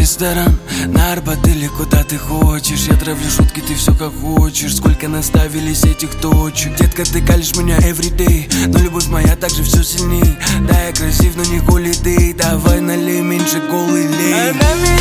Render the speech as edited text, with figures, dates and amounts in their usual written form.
ресторан, на Арбат или куда ты хочешь. Я травлю шутки, ты все как хочешь. Сколько наставились этих точек. Детка, ты калишь меня everyday, но любовь моя также все сильней. Да, я красив, но не хули ты. Давай налей меньше колы лей.